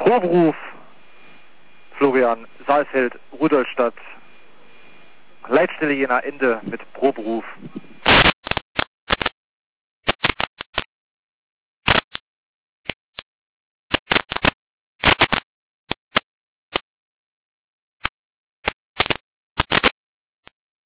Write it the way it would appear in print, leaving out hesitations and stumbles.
Proberuf, Florian Saalfeld, Rudolstadt, Leitstelle Jena, Ende mit Proberuf.